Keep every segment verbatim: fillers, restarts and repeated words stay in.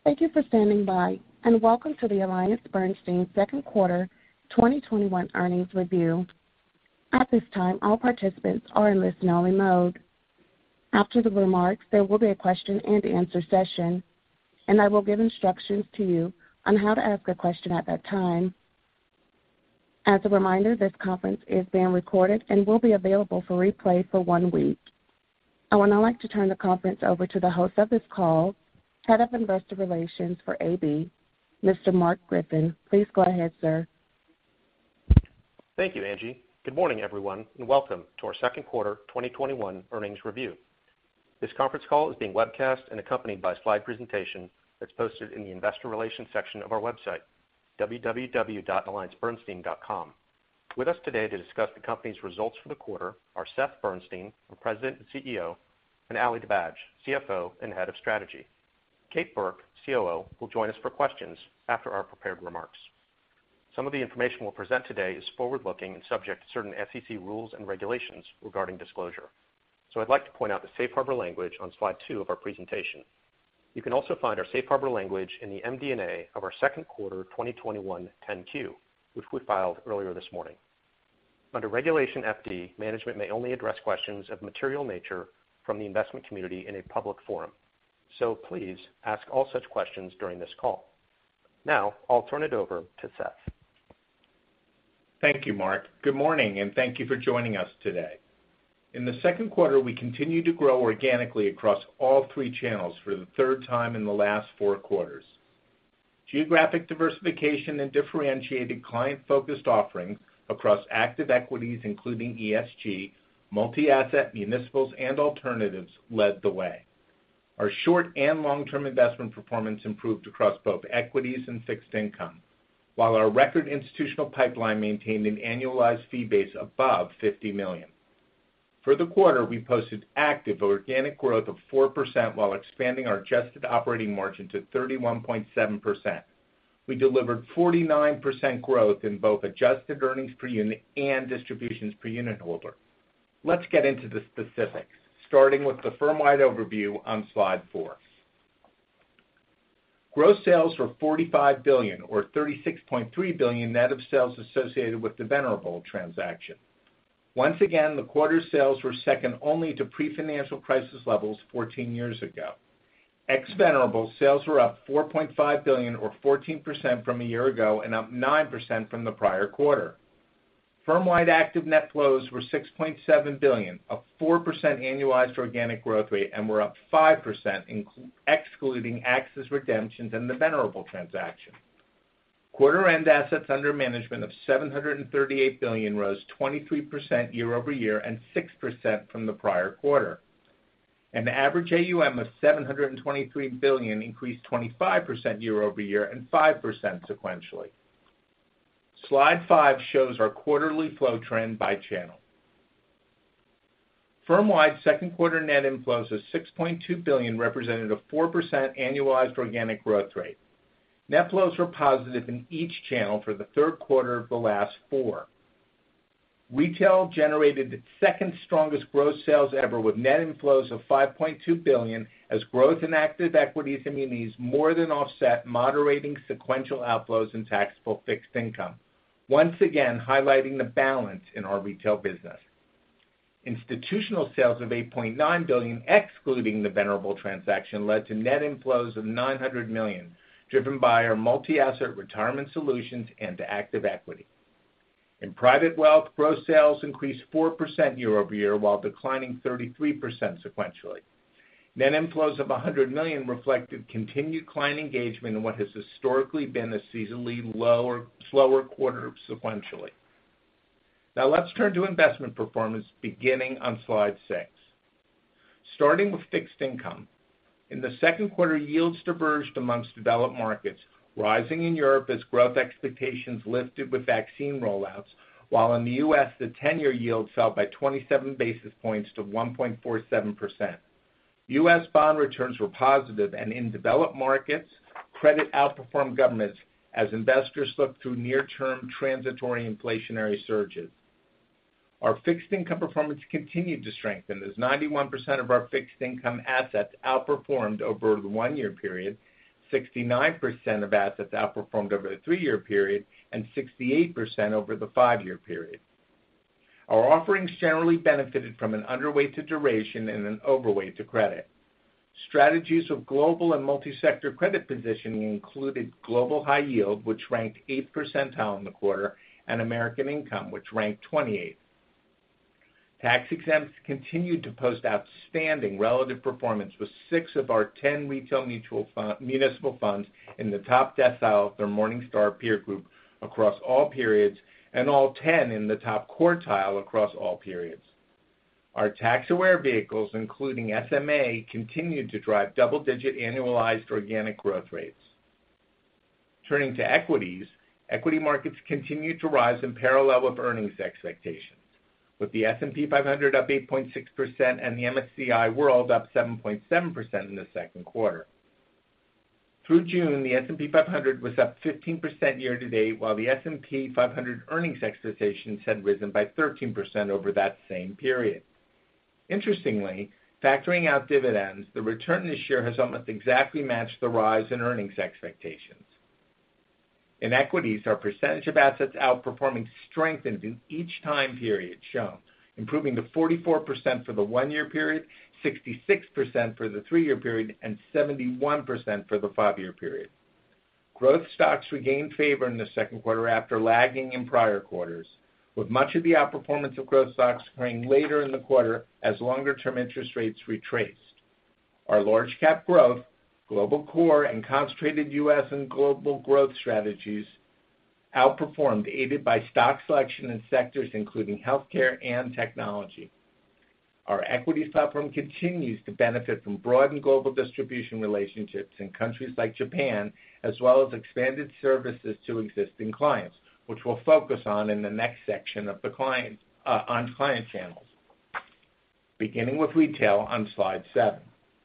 Thank you for standing by, and welcome to the AllianceBernstein second quarter twenty twenty-one earnings review. At this time, all participants are in listen-only mode. After the remarks, there will be a question-and-answer session, and I will give instructions to you on how to ask a question at that time. As a reminder, this conference is being recorded and will be available for replay for one week. I would now like to turn the conference over to the host of this call, Head of Investor Relations for A B, Mister Mark Griffin. Please go ahead, sir. Thank you, Angie. Good morning, everyone, and welcome to our second quarter twenty twenty-one earnings review. This conference call is being webcast and accompanied by a slide presentation that's posted in the Investor Relations section of our website, w w w dot alliance bernstein dot com. With us today to discuss the company's results for the quarter are Seth Bernstein, our President and C E O, and Ali Dibadj, C F O and Head of Strategy. Kate Burke, C O O, will join us for questions after our prepared remarks. Some of the information we'll present today is forward-looking and subject to certain S E C rules and regulations regarding disclosure. So I'd like to point out the safe harbor language on slide two of our presentation. You can also find our safe harbor language in the M D and A of our second quarter twenty twenty-one ten Q, which we filed earlier this morning. Under Regulation F D, management may only address questions of material nature from the investment community in a public forum. So please ask all such questions during this call. Now, I'll turn it over to Seth. Thank you, Mark. Good morning, and thank you for joining us today. In the second quarter, we continued to grow organically across all three channels for the third time in the last four quarters. Geographic diversification and differentiated client-focused offerings across active equities, including E S G, multi-asset, municipals, and alternatives led the way. Our short and long-term investment performance improved across both equities and fixed income, while our record institutional pipeline maintained an annualized fee base above fifty million dollars. For the quarter, we posted active organic growth of four percent while expanding our adjusted operating margin to thirty-one point seven percent. We delivered forty-nine percent growth in both adjusted earnings per unit and distributions per unit holder. Let's get into the specifics, starting with the firm-wide overview on slide four. Gross sales were forty-five billion dollars, or thirty-six point three billion dollars net of sales associated with the Venerable transaction. Once again, the quarter's sales were second only to pre-financial crisis levels fourteen years ago. Ex-Venerable, sales were up four point five billion dollars, or fourteen percent from a year ago, and up nine percent from the prior quarter. Firm-wide active net flows were six point seven billion dollars, a four percent annualized organic growth rate, and were up five percent excluding Axis redemptions and the Venerable transaction. Quarter-end assets under management of seven hundred thirty-eight billion dollars rose twenty-three percent year over year and six percent from the prior quarter. And the average A U M of seven hundred twenty-three billion dollars increased twenty-five percent year over year and five percent sequentially. Slide five shows our quarterly flow trend by channel. Firm-wide second quarter net inflows of six point two billion dollars represented a four percent annualized organic growth rate. Net flows were positive in each channel for the third quarter of the last four. Retail generated its second strongest gross sales ever with net inflows of five point two billion dollars as growth in active equities and munis more than offset moderating sequential outflows in taxable fixed income, once again highlighting the balance in our retail business. Institutional sales of eight point nine billion dollars, excluding the Venerable transaction, led to net inflows of nine hundred million dollars, driven by our multi-asset retirement solutions and to active equity. In private wealth, gross sales increased four percent year over year while declining thirty-three percent sequentially. Net inflows of one hundred million dollars reflected continued client engagement in what has historically been a seasonally lower, slower quarter sequentially. Now let's turn to investment performance beginning on slide six. Starting with fixed income, in the second quarter, yields diverged amongst developed markets, rising in Europe as growth expectations lifted with vaccine rollouts, while in the U S the ten-year yield fell by twenty-seven basis points to one point four seven percent. U S bond returns were positive, and in developed markets, credit outperformed governments as investors looked through near-term transitory inflationary surges. Our fixed income performance continued to strengthen as ninety-one percent of our fixed income assets outperformed over the one-year period, sixty-nine percent of assets outperformed over the three-year period and sixty-eight percent over the five-year period. Our offerings generally benefited from an underweight to duration and an overweight to credit. Strategies with global and multi-sector credit positioning included Global High Yield, which ranked eighth percentile in the quarter, and American Income, which ranked twenty-eighth. Tax-exempts continued to post outstanding relative performance, with six of our ten retail mutual fund, municipal funds in the top decile of their Morningstar peer group across all periods, and all ten in the top quartile across all periods. Our tax-aware vehicles, including S M A, continued to drive double-digit annualized organic growth rates. Turning to equities, equity markets continued to rise in parallel with earnings expectations, with the S and P five hundred up eight point six percent and the M S C I World up seven point seven percent in the second quarter. Through June, the S and P five hundred was up fifteen percent year-to-date, while the S and P five hundred earnings expectations had risen by thirteen percent over that same period. Interestingly, factoring out dividends, the return this year has almost exactly matched the rise in earnings expectations. In equities, our percentage of assets outperforming strengthened in each time period shown, improving to forty-four percent for the one-year period, sixty-six percent for the three-year period, and seventy-one percent for the five-year period. Growth stocks regained favor in the second quarter after lagging in prior quarters, with much of the outperformance of growth stocks occurring later in the quarter as longer-term interest rates retraced. Our large-cap growth, global core, and concentrated U S and global growth strategies outperformed, aided by stock selection in sectors including healthcare and technology. Our equities platform continues to benefit from broadened global distribution relationships in countries like Japan, as well as expanded services to existing clients, which we'll focus on in the next section of the client, uh, on client channels. Beginning with retail on slide seven.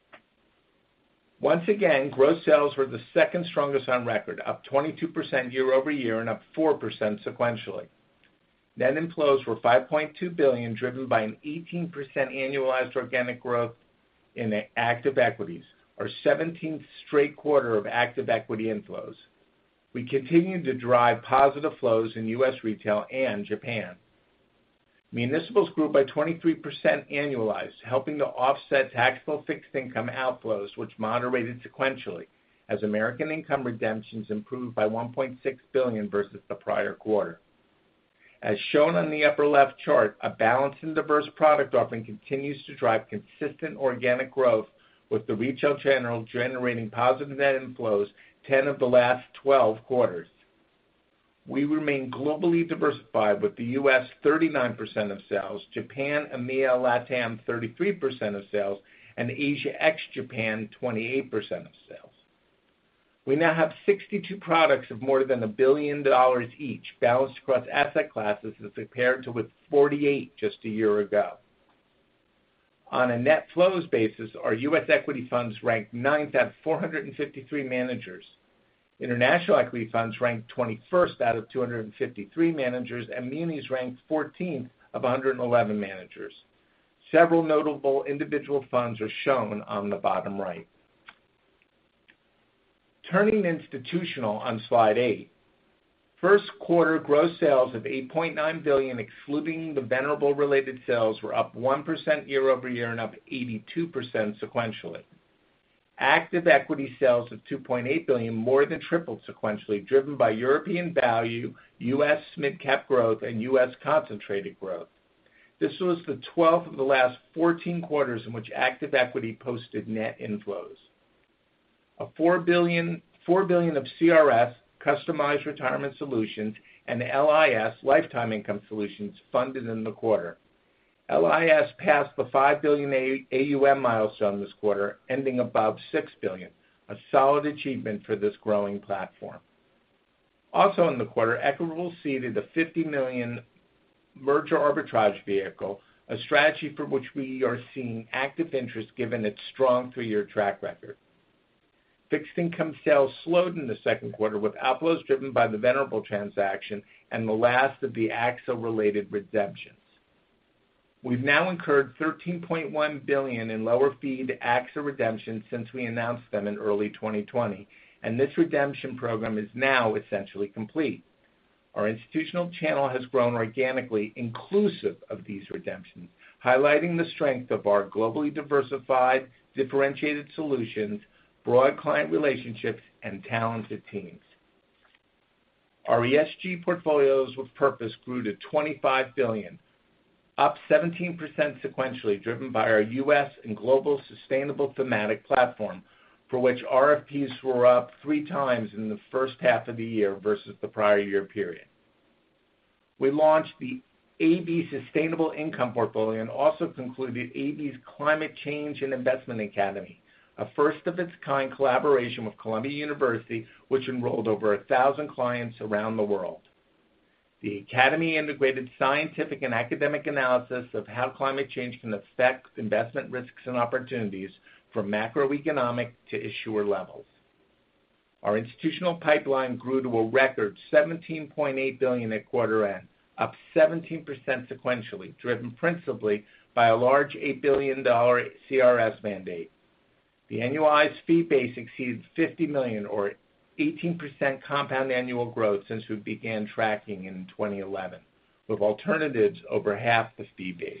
Once again, gross sales were the second strongest on record, up twenty-two percent year over year and up four percent sequentially. Net inflows were five point two billion dollars, driven by an eighteen percent annualized organic growth in active equities, our seventeenth straight quarter of active equity inflows. We continue to drive positive flows in U S retail and Japan. Municipals grew by twenty-three percent annualized, helping to offset taxable fixed income outflows, which moderated sequentially, as American Income redemptions improved by one point six billion dollars versus the prior quarter. As shown on the upper left chart, a balanced and diverse product offering continues to drive consistent organic growth, with the retail channel generating positive net inflows ten of the last twelve quarters. We remain globally diversified, with the U S thirty-nine percent of sales, Japan, EMEA, LATAM thirty-three percent of sales, and Asia ex-Japan twenty-eight percent of sales. We now have sixty-two products of more than a billion dollars each, balanced across asset classes as compared to with forty-eight just a year ago. On a net flows basis, our U S equity funds ranked ninth out of four hundred fifty-three managers. International equity funds ranked twenty-first out of two hundred fifty-three managers, and munis ranked fourteenth of one hundred eleven managers. Several notable individual funds are shown on the bottom right. Turning to institutional on slide eight, first quarter gross sales of eight point nine billion dollars, excluding the Venerable related sales, were up one percent year over year and up eighty-two percent sequentially. Active equity sales of two point eight billion dollars more than tripled sequentially, driven by European value, U S mid-cap growth, and U S concentrated growth. This was the twelfth of the last fourteen quarters in which active equity posted net inflows. A four billion dollars of C R S, customized retirement solutions, and L I S, lifetime income solutions, funded in the quarter. L I S passed the five billion dollars A U M milestone this quarter, ending above six billion dollars, a solid achievement for this growing platform. Also in the quarter, Equitable seeded a fifty million dollars merger arbitrage vehicle, a strategy for which we are seeing active interest given its strong three-year track record. Fixed income sales slowed in the second quarter, with outflows driven by the Venerable transaction and the last of the A X A-related redemptions. We've now incurred thirteen point one billion dollars in lower fee A X A redemptions since we announced them in early twenty twenty, and this redemption program is now essentially complete. Our institutional channel has grown organically inclusive of these redemptions, highlighting the strength of our globally diversified, differentiated solutions, broad client relationships, and talented teams. Our E S G portfolios with purpose grew to twenty-five billion dollars, up seventeen percent sequentially, driven by our U S and global sustainable thematic platform, for which R F Ps were up three times in the first half of the year versus the prior year period. We launched the A B Sustainable Income Portfolio and also concluded A B's Climate Change and Investment Academy, a first-of-its-kind collaboration with Columbia University, which enrolled over one thousand clients around the world. The Academy integrated scientific and academic analysis of how climate change can affect investment risks and opportunities from macroeconomic to issuer levels. Our institutional pipeline grew to a record seventeen point eight billion dollars at quarter end, up seventeen percent sequentially, driven principally by a large eight billion dollars C R S mandate. The annualized fee base exceeded fifty million dollars, or eighteen percent compound annual growth since we began tracking in twenty eleven, with alternatives over half the fee base.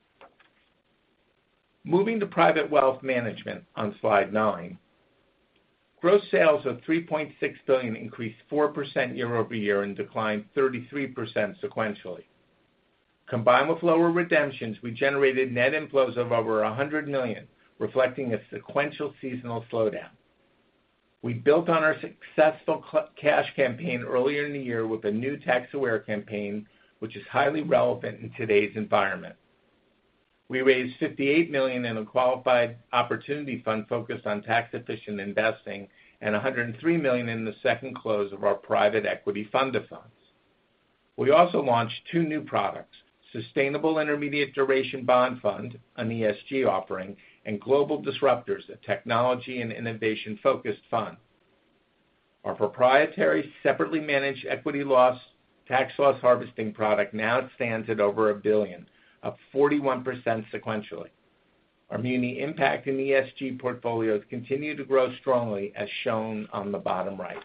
Moving to private wealth management on slide nine, gross sales of three point six billion dollars increased four percent year over year and declined thirty-three percent sequentially. Combined with lower redemptions, we generated net inflows of over one hundred million dollars, reflecting a sequential seasonal slowdown. We built on our successful cash campaign earlier in the year with a new tax-aware campaign, which is highly relevant in today's environment. We raised fifty-eight million dollars in a qualified opportunity fund focused on tax-efficient investing and one hundred three million dollars in the second close of our private equity fund of funds. We also launched two new products, Sustainable Intermediate Duration Bond Fund, an E S G offering, and Global Disruptors, a technology and innovation-focused fund. Our proprietary separately managed equity loss tax loss harvesting product now stands at over a billion dollars, up forty-one percent sequentially. Our Muni Impact and E S G portfolios continue to grow strongly, as shown on the bottom right.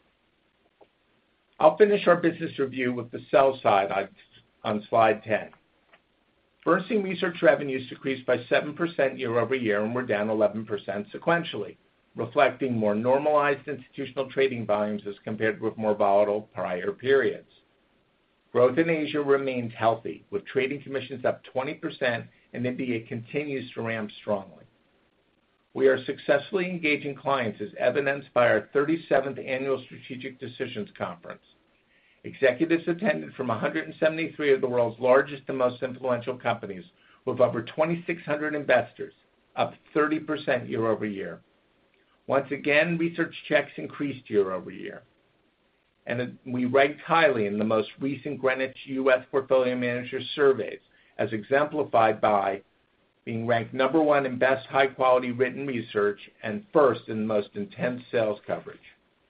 I'll finish our business review with the sell side on, on slide ten. Bernstein Research revenues decreased by seven percent year over year and were down eleven percent sequentially, reflecting more normalized institutional trading volumes as compared with more volatile prior periods. Growth in Asia remains healthy, with trading commissions up twenty percent, and India continues to ramp strongly. We are successfully engaging clients, as evidenced by our thirty-seventh Annual Strategic Decisions Conference. Executives attended from one hundred seventy-three of the world's largest and most influential companies, with over twenty-six hundred investors, up thirty percent year over year. Once again, research checks increased year over year. And we ranked highly in the most recent Greenwich U S Portfolio Manager surveys, as exemplified by being ranked number one in best high-quality written research and first in the most intense sales coverage.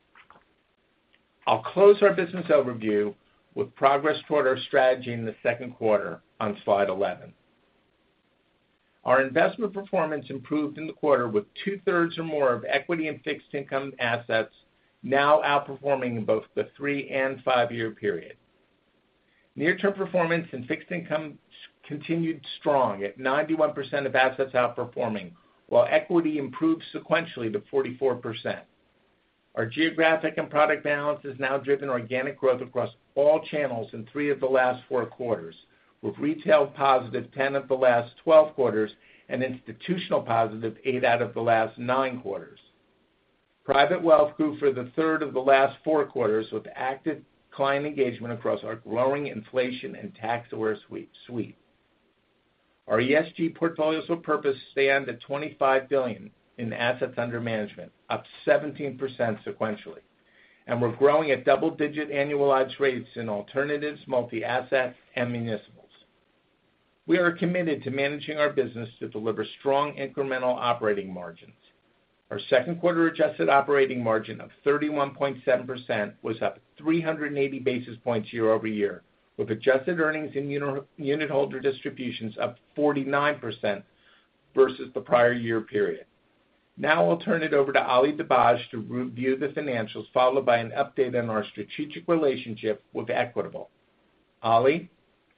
I'll close our business overview with progress toward our strategy in the second quarter on slide eleven. Our investment performance improved in the quarter, with two-thirds or more of equity and fixed income assets now outperforming in both the three and five-year period. Near-term performance in fixed income continued strong at ninety-one percent of assets outperforming, while equity improved sequentially to forty-four percent. Our geographic and product balance has now driven organic growth across all channels in three of the last four quarters, with retail positive ten of the last twelve quarters and institutional positive eight out of the last nine quarters. Private wealth grew for the third of the last four quarters, with active client engagement across our growing inflation and tax-aware suite. Our E S G portfolios with purpose stand at twenty-five billion dollars in assets under management, up seventeen percent sequentially. And we're growing at double-digit annualized rates in alternatives, multi-asset, and municipals. We are committed to managing our business to deliver strong incremental operating margins. Our second quarter adjusted operating margin of thirty-one point seven percent was up three hundred eighty basis points year over year, with adjusted earnings and unit holder distributions up forty-nine percent versus the prior year period. Now I'll turn it over to Ali Dibadj to review the financials, followed by an update on our strategic relationship with Equitable. Ali?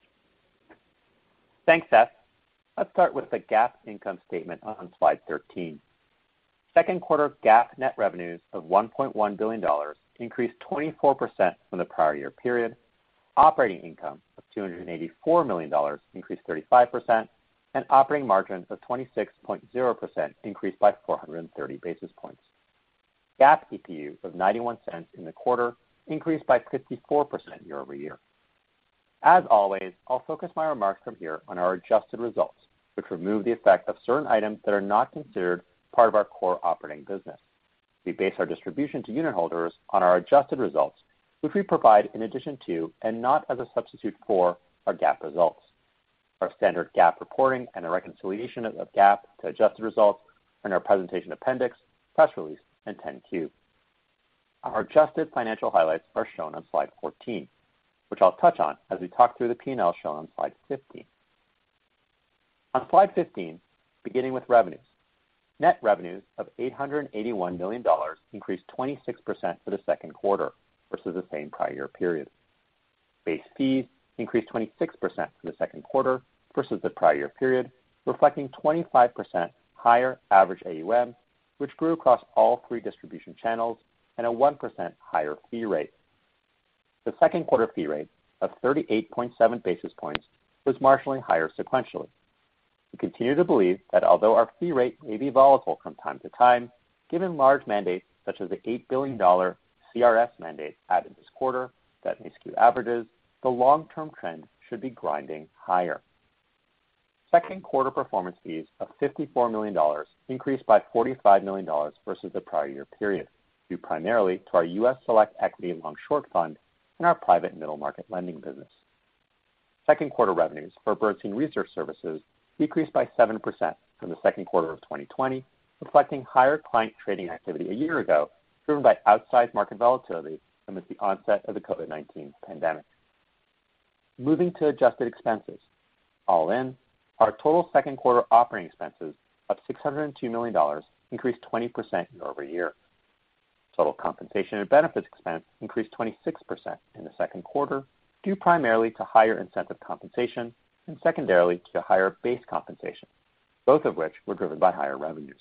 Thanks, Seth. Let's start with the GAAP income statement on slide thirteen. Second quarter GAAP net revenues of one point one billion dollars increased twenty-four percent from the prior year period. Operating income of two hundred eighty-four million dollars increased thirty-five percent, and operating margin of twenty-six point zero percent increased by four hundred thirty basis points. GAAP E P U of ninety-one cents in the quarter increased by fifty-four percent year over year. As always, I'll focus my remarks from here on our adjusted results, which remove the effect of certain items that are not considered part of our core operating business. We base our distribution to unit holders on our adjusted results, which we provide in addition to and not as a substitute for our GAAP results. Our standard GAAP reporting and a reconciliation of GAAP to adjusted results are in our presentation appendix, press release, and ten Q. Our adjusted financial highlights are shown on slide fourteen, which I'll touch on as we talk through the P and L shown on slide fifteen. On slide fifteen, beginning with revenues, net revenues of eight hundred eighty-one million dollars increased twenty-six percent for the second quarter versus the same prior year period. Base fees increased twenty-six percent for the second quarter versus the prior year period, reflecting twenty-five percent higher average A U M, which grew across all three distribution channels, and a one percent higher fee rate. The second quarter fee rate of thirty-eight point seven basis points was marginally higher sequentially. We continue to believe that although our fee rate may be volatile from time to time, given large mandates such as the eight billion dollars C R S mandate added this quarter that may skew averages, the long-term trend should be grinding higher. Second quarter performance fees of fifty-four million dollars increased by forty-five million dollars versus the prior year period, due primarily to our U S Select Equity Long-Short Fund and our private middle market lending business. Second quarter revenues for Bernstein Research Services decreased by seven percent from the second quarter of twenty twenty, reflecting higher client trading activity a year ago, driven by outsized market volatility amidst the onset of the COVID nineteen pandemic. Moving to adjusted expenses. All in, our total second quarter operating expenses of six hundred two million dollars increased twenty percent year over year. Total compensation and benefits expense increased twenty-six percent in the second quarter, due primarily to higher incentive compensation and secondarily to higher base compensation, both of which were driven by higher revenues.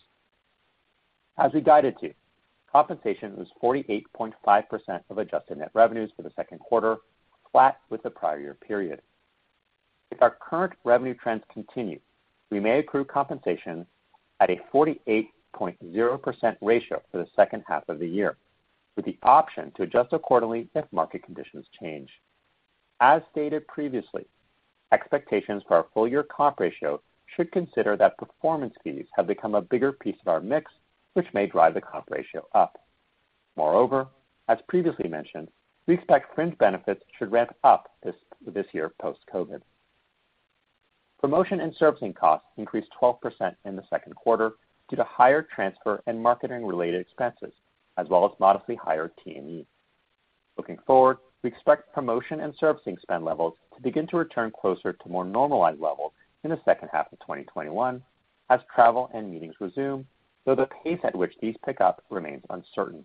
As we guided to, compensation was forty-eight point five percent of adjusted net revenues for the second quarter, flat with the prior year period. If our current revenue trends continue, we may accrue compensation at a forty-eight point zero percent ratio for the second half of the year, with the option to adjust accordingly if market conditions change. As stated previously, expectations for our full-year comp ratio should consider that performance fees have become a bigger piece of our mix, which may drive the comp ratio up. Moreover, as previously mentioned, we expect fringe benefits should ramp up this, this year post-COVID. Promotion and servicing costs increased twelve percent in the second quarter due to higher transfer and marketing-related expenses, as well as modestly higher T and E. Looking forward, we expect promotion and servicing spend levels to begin to return closer to more normalized levels in the second half of twenty twenty-one as travel and meetings resume, though the pace at which these pick up remains uncertain.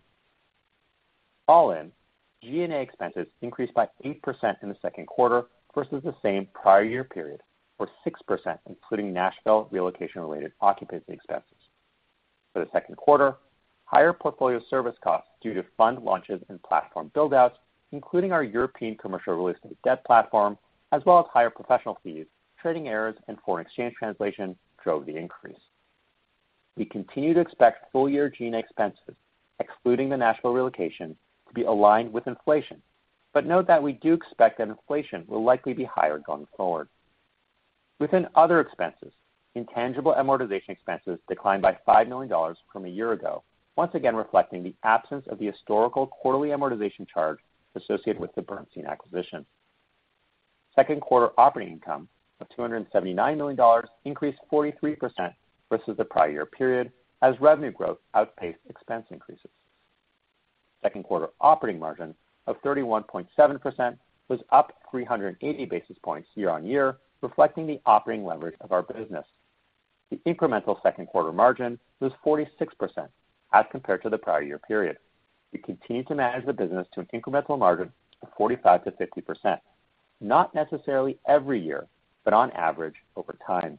All in, G and A expenses increased by eight percent in the second quarter versus the same prior year period, or six percent including Nashville relocation-related occupancy expenses. For the second quarter, higher portfolio service costs due to fund launches and platform build-outs, including our European commercial real estate debt platform, as well as higher professional fees, trading errors, and foreign exchange translation drove the increase. We continue to expect full-year G and A expenses, excluding the Nashville relocation, to be aligned with inflation, but note that we do expect that inflation will likely be higher going forward. Within other expenses, intangible amortization expenses declined by five million dollars from a year ago, once again reflecting the absence of the historical quarterly amortization charge associated with the Bernstein acquisition. Second quarter operating income of two hundred seventy-nine million dollars increased forty-three percent versus the prior year period as revenue growth outpaced expense increases. Second quarter operating margin of thirty-one point seven percent was up three hundred eighty basis points year on year, reflecting the operating leverage of our business. The incremental second quarter margin was forty-six percent as compared to the prior year period. We continue to manage the business to an incremental margin of forty-five to fifty percent, not necessarily every year, but on average over time.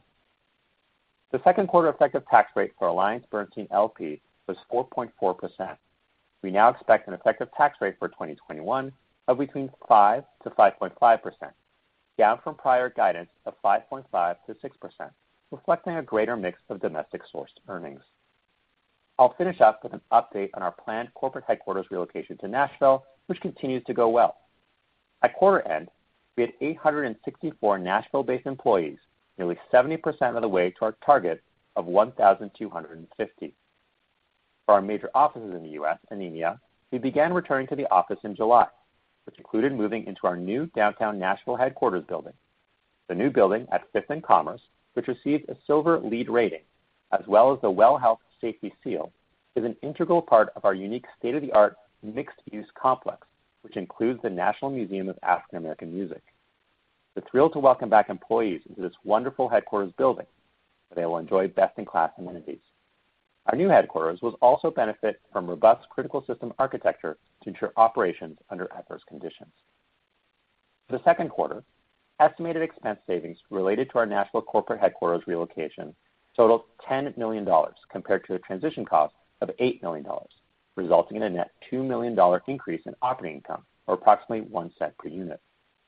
The second quarter effective tax rate for AllianceBernstein L P was four point four percent. We now expect an effective tax rate for twenty twenty-one of between five to five point five percent, down from prior guidance of five point five to six percent, reflecting a greater mix of domestic sourced earnings. I'll finish up with an update on our planned corporate headquarters relocation to Nashville, which continues to go well. At quarter end, we had eight hundred sixty-four Nashville-based employees, nearly seventy percent of the way to our target of one thousand two hundred fifty. For our major offices in the U S and EMEA, we began returning to the office in July, which included moving into our new downtown Nashville headquarters building. The new building at Fifth and Commerce, which received a silver LEED rating, as well as the Well Health Safety Seal, is an integral part of our unique state-of-the-art mixed-use complex, which includes the National Museum of African American Music. We're thrilled to welcome back employees into this wonderful headquarters building, where they will enjoy best-in-class amenities. Our new headquarters will also benefit from robust critical system architecture to ensure operations under adverse conditions. For the second quarter, estimated expense savings related to our Nashville corporate headquarters relocation totaled ten million dollars compared to a transition cost of eight million dollars, resulting in a net two million dollars increase in operating income, or approximately one cent per unit.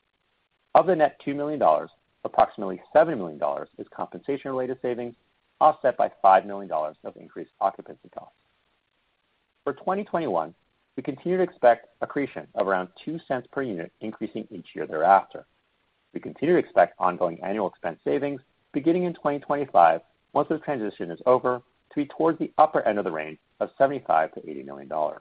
Of the net two million dollars, approximately seven million dollars is compensation-related savings, offset by five million dollars of increased occupancy costs. For twenty twenty-one, we continue to expect accretion of around two cents per unit, increasing each year thereafter. We continue to expect ongoing annual expense savings beginning in twenty twenty-five, once the transition is over, to be towards the upper end of the range of seventy-five to eighty million dollars.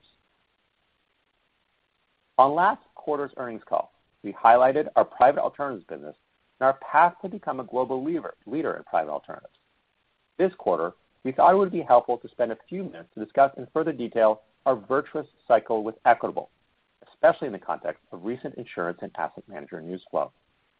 On last quarter's earnings call, we highlighted our private alternatives business and our path to become a global leader, leader in private alternatives. This quarter, we thought it would be helpful to spend a few minutes to discuss in further detail our virtuous cycle with Equitable, especially in the context of recent insurance and asset manager news flow.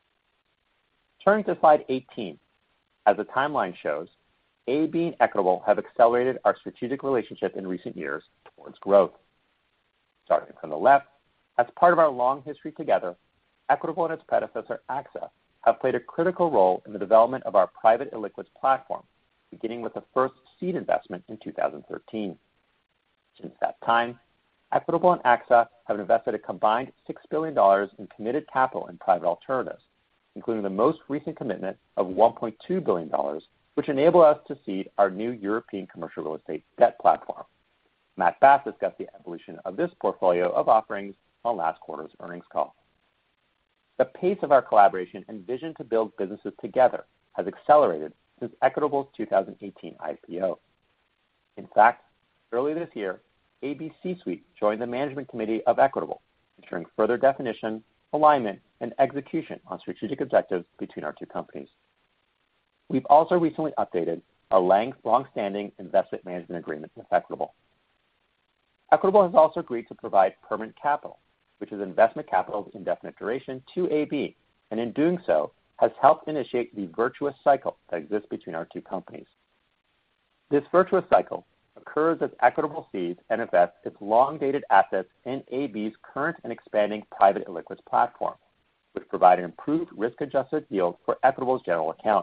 Turning to slide eighteen, as the timeline shows, A B and Equitable have accelerated our strategic relationship in recent years towards growth. Starting from the left, as part of our long history together, Equitable and its predecessor, AXA, have played a critical role in the development of our private illiquids platform, beginning with the first seed investment in two thousand thirteen. Since that time, Equitable and AXA have invested a combined six billion dollars in committed capital in private alternatives, including the most recent commitment of one point two billion dollars, which enabled us to seed our new European commercial real estate debt platform. Matt Bass discussed the evolution of this portfolio of offerings on last quarter's earnings call. The pace of our collaboration and vision to build businesses together has accelerated since Equitable's two thousand eighteen I P O. In fact, earlier this year, A B C-Suite joined the management committee of Equitable, ensuring further definition, alignment, and execution on strategic objectives between our two companies. We've also recently updated our long-standing investment management agreement with Equitable. Equitable has also agreed to provide permanent capital, which is investment capital of indefinite duration, to A B, and in doing so, has helped initiate the virtuous cycle that exists between our two companies. This virtuous cycle occurs as Equitable seeds and invests its long-dated assets in A B's current and expanding private illiquids platform, which provide an improved risk-adjusted yield for Equitable's general account.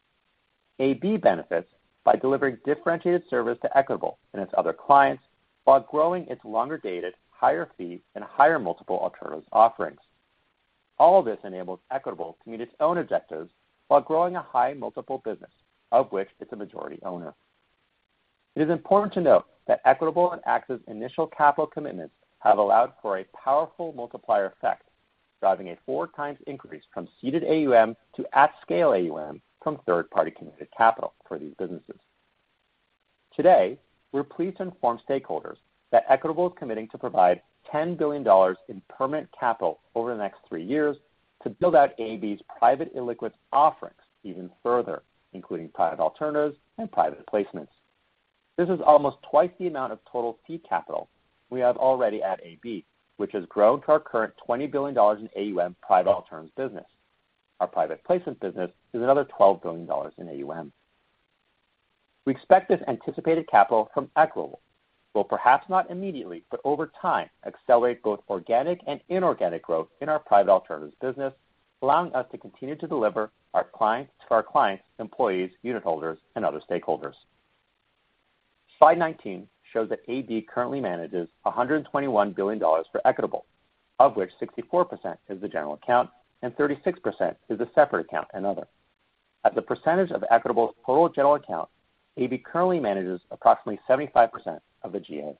A B benefits by delivering differentiated service to Equitable and its other clients while growing its longer-dated, higher fee, and higher multiple alternatives offerings. All of this enables Equitable to meet its own objectives while growing a high multiple business, of which it's a majority owner. It is important to note that Equitable and AXA's initial capital commitments have allowed for a powerful multiplier effect, driving a four times increase from seeded A U M to at-scale A U M from third-party committed capital for these businesses. Today, we're pleased to inform stakeholders that Equitable is committing to provide ten billion dollars in permanent capital over the next three years to build out A B's private illiquids offerings even further, including private alternatives and private placements. This is almost twice the amount of total seed capital we have already at A B, which has grown to our current twenty billion dollars in A U M private alternatives business. Our private placement business is another twelve billion dollars in A U M. We expect this anticipated capital from Equitable will perhaps not immediately, but over time, accelerate both organic and inorganic growth in our private alternatives business, allowing us to continue to deliver our clients to our clients, employees, unit holders, and other stakeholders. Slide nineteen shows that A B currently manages one hundred twenty-one billion dollars for Equitable, of which sixty-four percent is the general account and thirty-six percent is the separate account and other. As a percentage of Equitable's total general account, A B currently manages approximately seventy-five percent of the G A.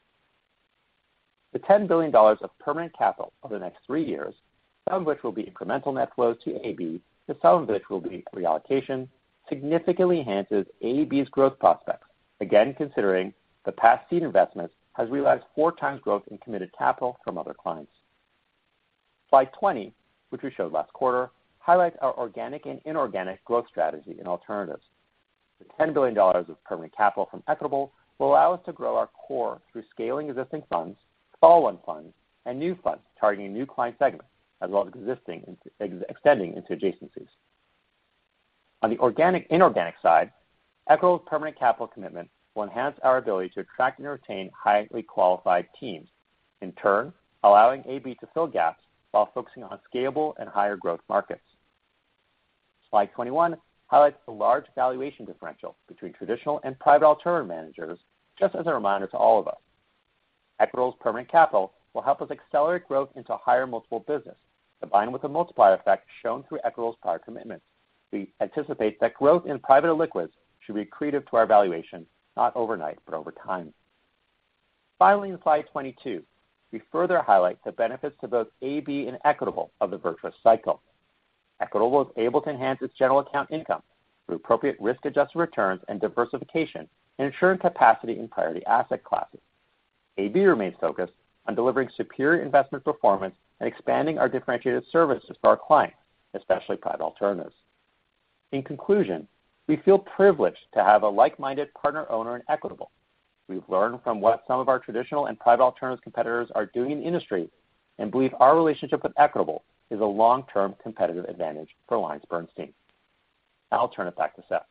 The ten billion dollars of permanent capital over the next three years, some of which will be incremental net flows to A B, and some of which will be reallocation, significantly enhances A B's growth prospects, again considering the past seed investments has realized four times growth in committed capital from other clients. Slide twenty, which we showed last quarter, highlights our organic and inorganic growth strategy in alternatives. The ten billion dollars of permanent capital from Equitable will allow us to grow our core through scaling existing funds, follow-on funds, and new funds targeting new client segments, as well as existing into, ex- extending into adjacencies. On the organic inorganic side, Equitable's permanent capital commitment will enhance our ability to attract and retain highly qualified teams, in turn allowing A B to fill gaps while focusing on scalable and higher growth markets. Slide twenty-one highlights the large valuation differential between traditional and private alternative managers, just as a reminder to all of us. Equitable's permanent capital will help us accelerate growth into a higher multiple business, combined with the multiplier effect shown through Equitable's prior commitments. We anticipate that growth in private liquids should be accretive to our valuation, not overnight, but over time. Finally, in slide twenty-two, we further highlight the benefits to both A B and Equitable of the virtuous cycle. Equitable is able to enhance its general account income through appropriate risk-adjusted returns and diversification and ensuring capacity in priority asset classes. A B remains focused on delivering superior investment performance and expanding our differentiated services for our clients, especially private alternatives. In conclusion, we feel privileged to have a like-minded partner owner in Equitable. We've learned from what some of our traditional and private alternatives competitors are doing in the industry and believe our relationship with Equitable is a long-term competitive advantage for AllianceBernstein. Now I'll turn it back to Seth.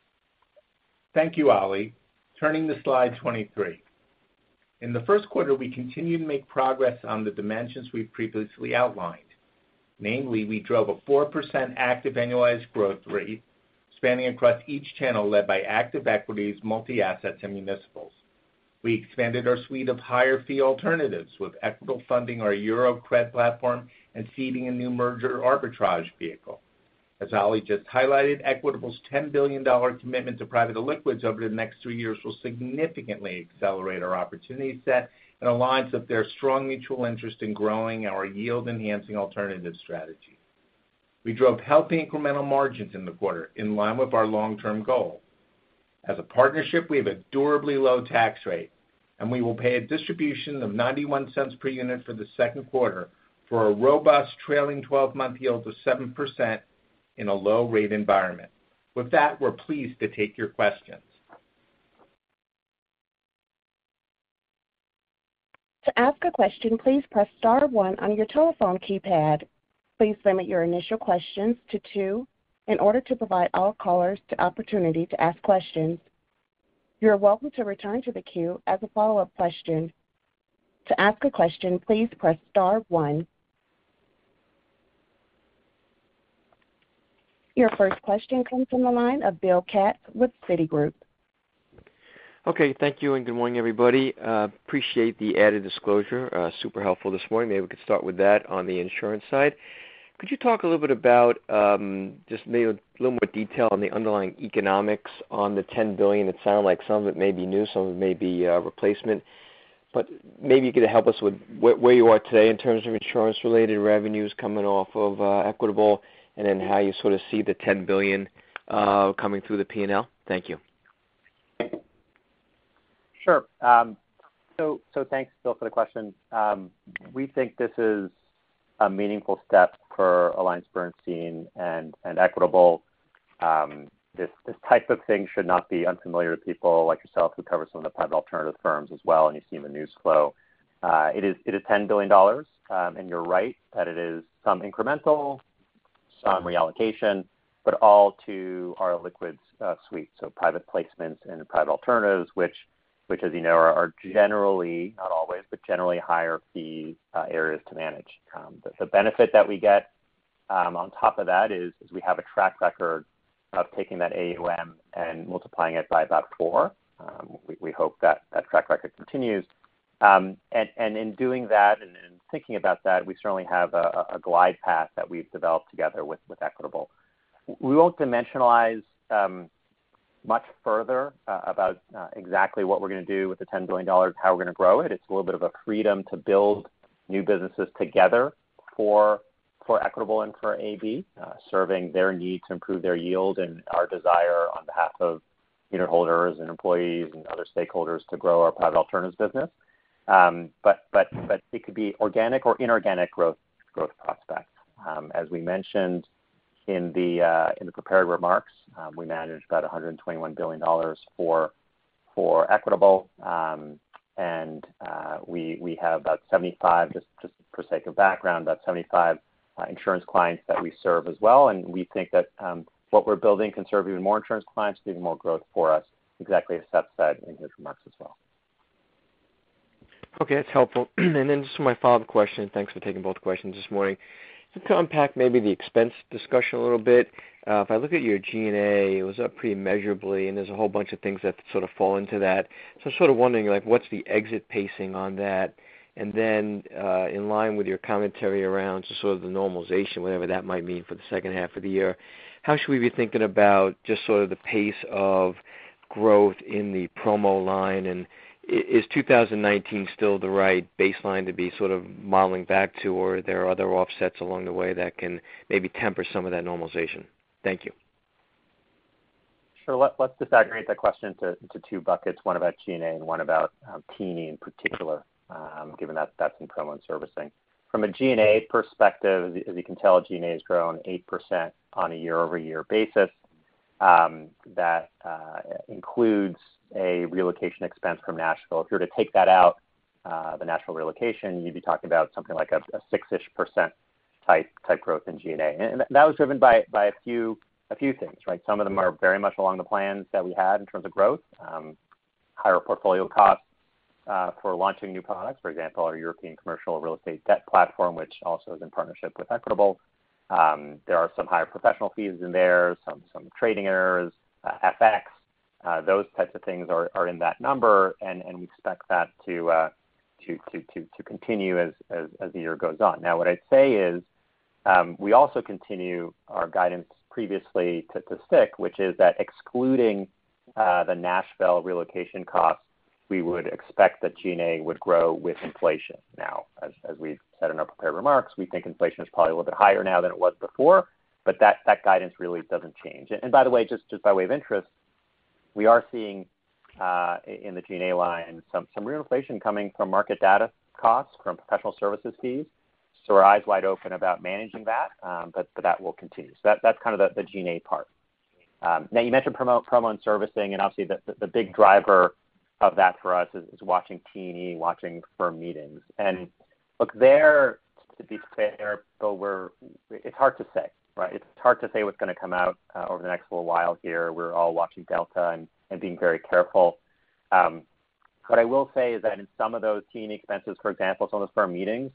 Thank you, Ali. Turning to slide twenty-three. In the first quarter, we continued to make progress on the dimensions we previously outlined. Namely, we drove a four percent active annualized growth rate, spanning across each channel led by active equities, multi-assets, and municipals. We expanded our suite of higher fee alternatives, with Equitable funding our Euro Cred platform and seeding a new merger arbitrage vehicle. As Ali just highlighted, Equitable's ten billion dollars commitment to private liquids over the next three years will significantly accelerate our opportunity set and aligns with their strong mutual interest in growing our yield-enhancing alternative strategy. We drove healthy incremental margins in the quarter, in line with our long-term goal. As a partnership, we have a durably low tax rate, and we will pay a distribution of ninety-one cents per unit for the second quarter for a robust trailing twelve-month yield of seven percent in a low-rate environment. With that, we're pleased to take your questions. To ask a question, please press star one on your telephone keypad. Please limit your initial questions to two in order to provide all callers the opportunity to ask questions. You are welcome to return to the queue as a follow-up question. To ask a question, please press star one. Your first question comes from the line of Bill Katz with Citigroup. Okay, thank you, and good morning, everybody. Uh, appreciate the added disclosure. Uh, super helpful this morning. Maybe we could start with that on the insurance side. Could you talk a little bit about um, just maybe a little more detail on the underlying economics on the ten billion dollars? It sounded like some of it may be new, some of it may be uh, replacement. But maybe you could help us with wh- where you are today in terms of insurance-related revenues coming off of uh, Equitable, and then how you sort of see the ten billion dollars uh, coming through the P and L. Thank you. Sure. Um, so, so thanks, Bill, for the question. Um, we think this is a meaningful step for AllianceBernstein and, and Equitable. Um, this, this type of thing should not be unfamiliar to people like yourself who cover some of the private alternative firms as well, and you've seen the news flow. Uh, it is it is ten billion dollars, um, and you're right that it is some incremental, some reallocation, but all to our liquids uh, suite, so private placements and private alternatives, which, which as you know, are, are generally, not always, but generally higher fee uh, areas to manage. Um, the, the benefit that we get um, on top of that is, is we have a track record of taking that A U M and multiplying it by about four. Um, we, we hope that that track record continues. Um, and, and in doing that and, and thinking about that, we certainly have a, a glide path that we've developed together with, with Equitable. We won't dimensionalize um, much further uh, about uh, exactly what we're going to do with the ten billion dollars, how we're going to grow it. It's a little bit of a freedom to build new businesses together for for Equitable and for A B, uh, serving their need to improve their yield and our desire on behalf of unit holders and employees and other stakeholders to grow our private alternatives business. Um, but but but it could be organic or inorganic growth growth prospects. Um, as we mentioned in the uh, in the prepared remarks, um, we manage about one hundred twenty-one billion dollars for for Equitable, um, and uh, we we have about seventy-five, just just for sake of background, about seventy-five uh, insurance clients that we serve as well, and we think that um, what we're building can serve even more insurance clients, even more growth for us, exactly as Seth said in his remarks as well. Okay, that's helpful. And then just my follow-up question, thanks for taking both questions this morning. To unpack maybe the expense discussion a little bit, uh, if I look at your G and A, it was up pretty measurably, and there's a whole bunch of things that sort of fall into that. So I'm sort of wondering, like, what's the exit pacing on that? And then uh, in line with your commentary around just sort of the normalization, whatever that might mean for the second half of the year, how should we be thinking about just sort of the pace of growth in the promo line, and is two thousand nineteen still the right baseline to be sort of modeling back to, or are there other offsets along the way that can maybe temper some of that normalization? Thank you. Sure. Let, let's disaggregate that question into, into two buckets, one about G and A and one about um, T and E in particular, um, given that that's in promo and servicing. From a G and A perspective, as, as you can tell, G and A has grown eight percent on a year-over-year basis. Um, that uh, includes a relocation expense from Nashville. If you were to take that out, uh, the Nashville relocation, you'd be talking about something like a, a six-ish percent type type growth in G and A, and that was driven by by a few a few things, right? Some of them are very much along the plans that we had in terms of growth, um, higher portfolio costs uh, for launching new products. For example, our European commercial real estate debt platform, which also is in partnership with Equitable. Um, there are some higher professional fees in there, some some trading errors, uh, F X. Uh, those types of things are, are in that number, and, and we expect that to, uh, to, to, to, to continue as, as, as the year goes on. Now, what I'd say is um, we also continue our guidance previously to, to stick, which is that excluding uh, the Nashville relocation costs, we would expect that G and A would grow with inflation. Now, as, as we've said in our prepared remarks, we think inflation is probably a little bit higher now than it was before, but that, that guidance really doesn't change. And, and by the way, just, just by way of interest, we are seeing uh, in the G and A line some, some real inflation coming from market data costs, from professional services fees. So we're eyes wide open about managing that, um, but, but that will continue. So that, that's kind of the, the G and A part. Um, now, you mentioned promo, promo and servicing, and obviously the, the, the big driver of that for us is, is watching T and E, watching firm meetings. And look, there, to be fair, Bill, we're, it's hard to say. Right, it's hard to say what's going to come out uh, over the next little while here. We're all watching Delta and, and being very careful. Um, what I will say is that in some of those T and E expenses, for example, some of those firm meetings,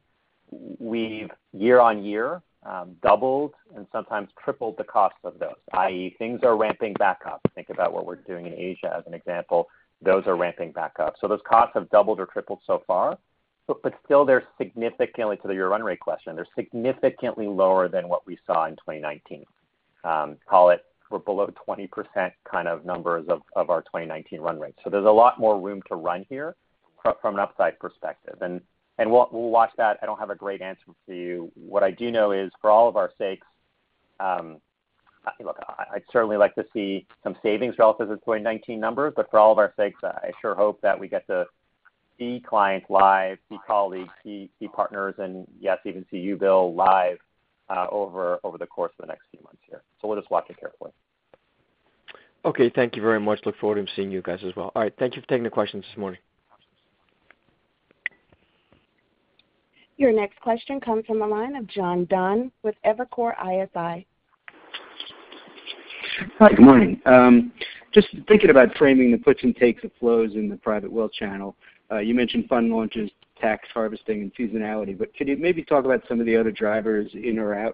we've year on year um, doubled and sometimes tripled the cost of those, that is things are ramping back up. Think about what we're doing in Asia as an example. Those are ramping back up. So those costs have doubled or tripled so far. But, but still, they're significantly, to your run rate question, they're significantly lower than what we saw in twenty nineteen. Um, call it, we're below twenty percent kind of numbers of, of our twenty nineteen run rate. So there's a lot more room to run here from, from an upside perspective. And, and we'll, we'll watch that. I don't have a great answer for you. What I do know is, for all of our sakes, um, look, I'd certainly like to see some savings relative to the twenty nineteen numbers, but for all of our sakes, I sure hope that we get to see clients live, see colleagues, see, see partners, and yes, even see you, Bill, live uh, over over the course of the next few months here. So we'll just watch it carefully. Okay, thank you very much. Look forward to seeing you guys as well. All right, thank you for taking the questions this morning. Your next question comes from the line of John Dunn with Evercore I S I. Hi, good morning. Um, just thinking about framing the puts and takes of flows in the private wealth channel. Uh, you mentioned fund launches, tax harvesting, and seasonality, but could you maybe talk about some of the other drivers in or out?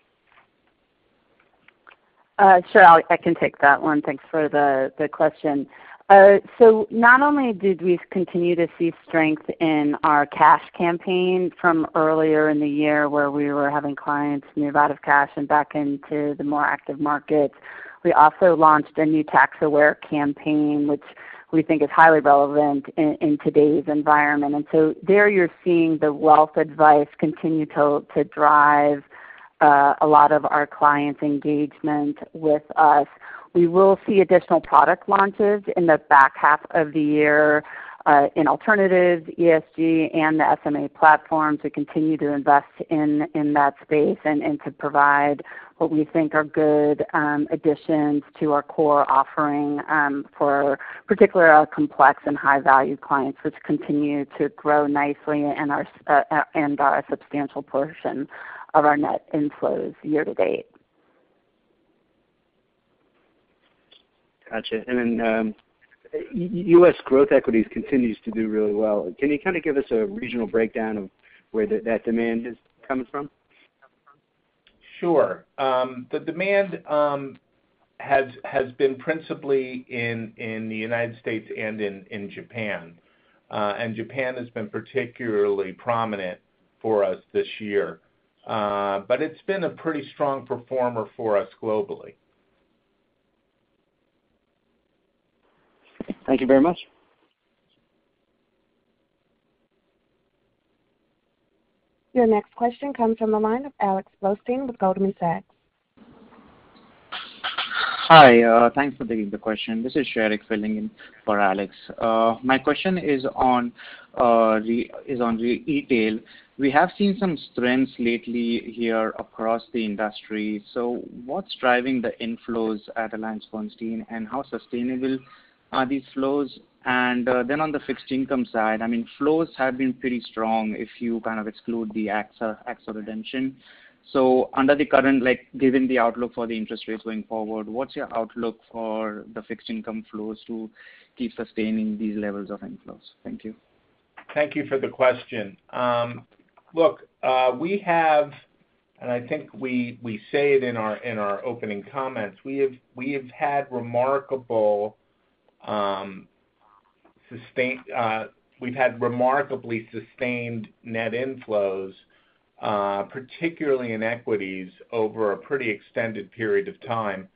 Uh, sure, I'll, I can take that one. Thanks for the, the question. Uh, so not only did we continue to see strength in our cash campaign from earlier in the year where we were having clients move out of cash and back into the more active markets, we also launched a new tax-aware campaign, which we think is highly relevant in, in today's environment. And so there you're seeing the wealth advice continue to, to drive uh, a lot of our clients' engagement with us. We will see additional product launches in the back half of the year uh, in alternatives, E S G, and the S M A platforms. We continue to invest in, in that space and, and to provide what we think are good um, additions to our core offering um, for particularly our complex and high-value clients, which continue to grow nicely and are, uh, and are a substantial portion of our net inflows year to date. Gotcha. And then um, U S growth equities continues to do really well. Can you kind of give us a regional breakdown of where the, that demand is coming from? Sure. Um, the demand um, has has been principally in, in the United States and in, in Japan. Uh, and Japan has been particularly prominent for us this year. Uh, but it's been a pretty strong performer for us globally. Thank you very much. Your next question comes from the line of Alex Blostein with Goldman Sachs. Hi, uh, thanks for taking the question. This is Sharik filling in for Alex. Uh, my question is on uh, re- is on re- retail. We have seen some strengths lately here across the industry. So, what's driving the inflows at AllianceBernstein, and how sustainable are these flows? And uh, then on the fixed income side, I mean, flows have been pretty strong if you kind of exclude the A X A, A X A redemption. So under the current, like given the outlook for the interest rates going forward, what's your outlook for the fixed income flows to keep sustaining these levels of inflows? Thank you. Thank you for the question. Um, look, uh, we have, and I think we we say it in our in our opening comments, we have we have had remarkable um, sustain. Uh, we've had remarkably sustained net inflows. Uh, particularly in equities over a pretty extended period of time.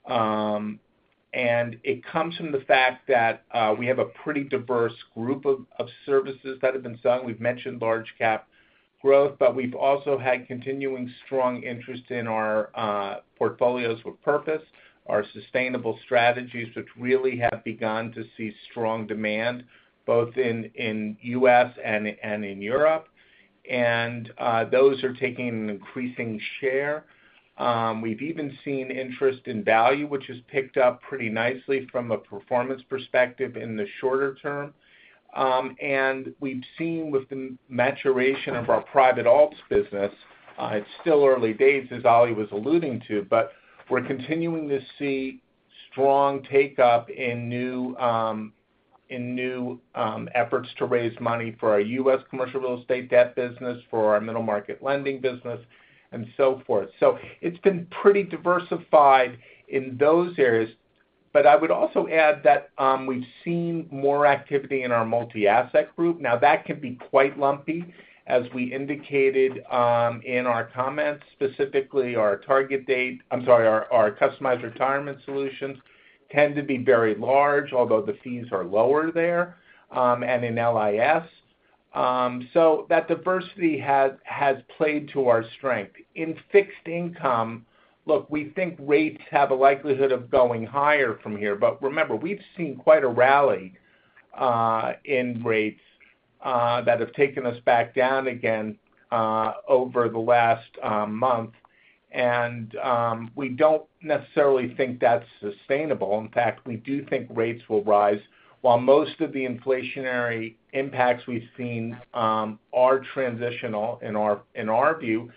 Um, and it comes from the fact that uh, we have a pretty diverse group of, of services that have been selling. We've mentioned large cap growth, but we've also had continuing strong interest in our uh, portfolios with purpose, our sustainable strategies, which really have begun to see strong demand both in, in U S and, and in Europe. And uh, those are taking an increasing share. Um, we've even seen interest in value, which has picked up pretty nicely from a performance perspective in the shorter term. Um, and we've seen with the maturation of our private alts business, uh, it's still early days, as Ali was alluding to, but we're continuing to see strong take-up in new um, in new um, efforts to raise money for our U S commercial real estate debt business, for our middle market lending business, and so forth. So it's been pretty diversified in those areas. But I would also add that um, we've seen more activity in our multi-asset group. Now that can be quite lumpy, as we indicated um, in our comments, specifically our target date, I'm sorry, our, our customized retirement solutions tend to be very large, although the fees are lower there, um, and in L I S. Um, so that diversity has, has played to our strength. In fixed income, look, we think rates have a likelihood of going higher from here, but remember, we've seen quite a rally uh, in rates uh, that have taken us back down again uh, over the last um, month. And um, we don't necessarily think that's sustainable. In fact, we do think rates will rise. While most of the inflationary impacts we've seen um, are transitional in our in our view,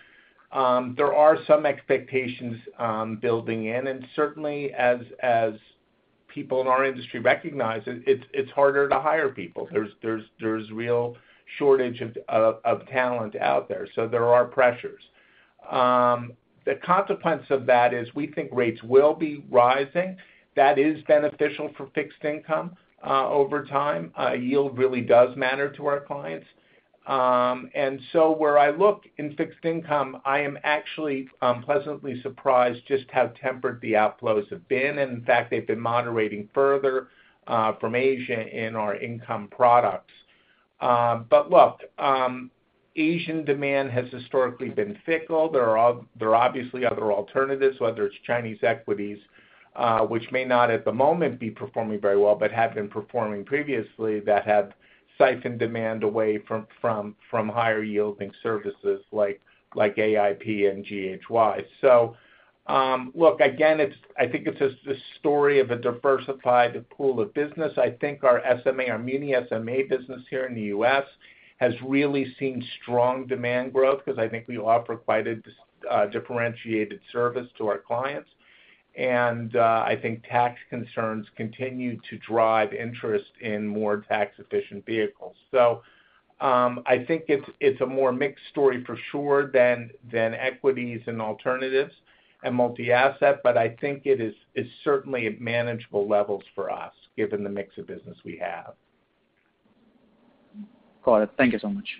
um, there are some expectations um, building in, and certainly as as people in our industry recognize it, it's it's harder to hire people. There's there's there's real shortage of of, of talent out there, so there are pressures. Um, the consequence of that is we think rates will be rising. That is beneficial for fixed income uh, over time. Uh, yield really does matter to our clients. Um, and so where I look in fixed income, I am actually um, pleasantly surprised just how tempered the outflows have been. And in fact, they've been moderating further uh, from Asia in our income products. Uh, but look, um, Asian demand has historically been fickle. There are, there are obviously other alternatives, whether it's Chinese equities, uh, which may not at the moment be performing very well, but have been performing previously, that have siphon demand away from from from higher yielding services like like A I P and G H Y. So um, look, again, it's I think it's a, a story of a diversified pool of business. I think our S M A, our muni S M A business here in the U S has really seen strong demand growth because I think we offer quite a uh, differentiated service to our clients. And uh, I think tax concerns continue to drive interest in more tax-efficient vehicles. So um, I think it's it's a more mixed story for sure than than equities and alternatives and multi-asset, but I think it is is certainly at manageable levels for us, given the mix of business we have. Got it. Thank you so much.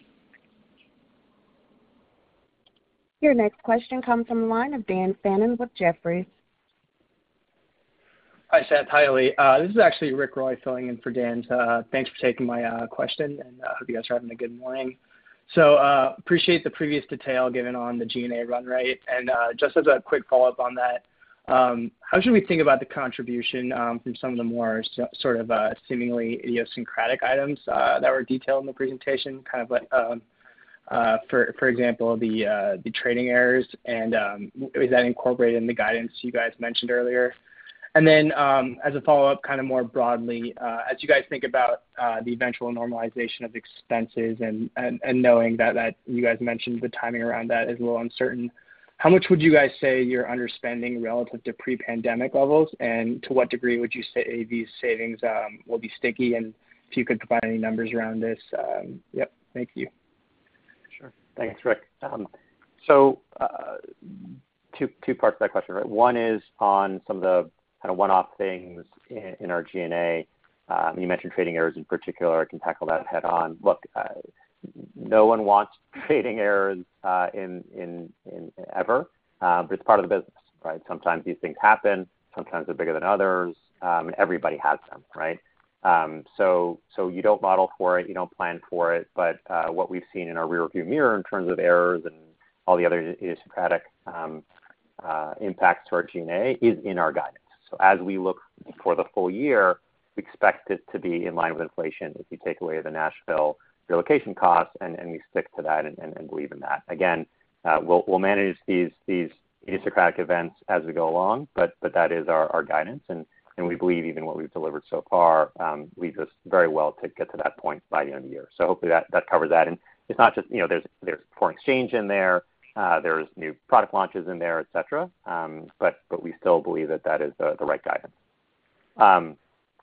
Your next question comes from the line of Dan Fannon with Jefferies. Hi, Seth. Hi, Ali. Uh, this is actually Rick Roy filling in for Dan. Uh, thanks for taking my uh, question, and I uh, hope you guys are having a good morning. So uh, appreciate the previous detail given on the G and A run rate. And uh, just as a quick follow-up on that, um, how should we think about the contribution um, from some of the more so, sort of uh, seemingly idiosyncratic items uh, that were detailed in the presentation, kind of like, um, uh, for for example, the uh, the trading errors, and um, is that incorporated in the guidance you guys mentioned earlier? And then um, as a follow-up, kind of more broadly, uh, as you guys think about uh, the eventual normalization of expenses and, and, and knowing that, that you guys mentioned the timing around that is a little uncertain, how much would you guys say you're underspending relative to pre-pandemic levels, and to what degree would you say these savings um, will be sticky? And if you could provide any numbers around this, um, yep, thank you. Sure. Thanks, Rick. Um, so uh, two, two parts of that question, right? One is on some of the kind of one-off things in, in our G and A. Um, you mentioned trading errors in particular. I can tackle that head on. Look, uh, no one wants trading errors uh, in, in, in ever, uh, but it's part of the business, right? Sometimes these things happen. Sometimes they're bigger than others, um, and everybody has them, right? Um, so, so you don't model for it, you don't plan for it, but uh, what we've seen in our rearview mirror in terms of errors and all the other idiosyncratic um, uh, impacts to our G and A is in our guidance. So as we look for the full year, we expect it to be in line with inflation if you take away the Nashville relocation costs, and, and we stick to that and, and, and believe in that. Again, uh, we'll, we'll manage these these idiosyncratic events as we go along, but but that is our, our guidance, and, and we believe even what we've delivered so far um, leads us very well to get to that point by the end of the year. So hopefully that, that covers that. And it's not just, you know, there's there's foreign exchange in there. Uh, there's new product launches in there, et cetera. Um, but but we still believe that that is the, the right guidance. Um,